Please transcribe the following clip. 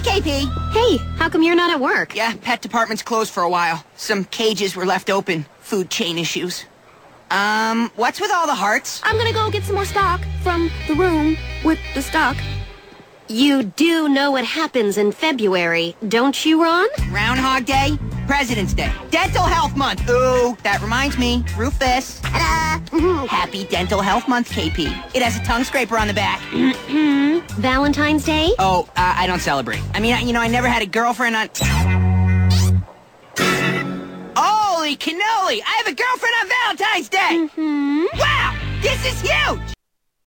KP. Hey, how come you're not at work? Yeah, pet department's closed for a while. Some cages were left open. Food chain issues. What's with all the hearts? I'm gonna go get some more stock from the room with the stock. You do know what happens in February, don't you, Ron? Groundhog Day, President's Day, Dental Health Month. Ooh, that reminds me. Rufus. Ta-da! Happy Dental Health Month, KP. It has a tongue scraper on the back. Valentine's Day? Oh, I don't celebrate. I mean, I never had a girlfriend on... Holy cannoli! I have a girlfriend on Valentine's Day! Wow! This is huge!